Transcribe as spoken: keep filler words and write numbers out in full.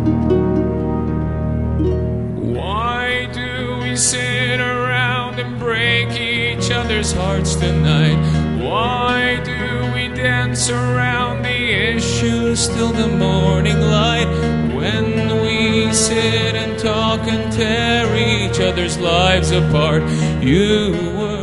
Why do we sit around and break each other's hearts tonight? Why do we dance around the issues till the morning light? When we sit and talk and tear each other's lives apart, you would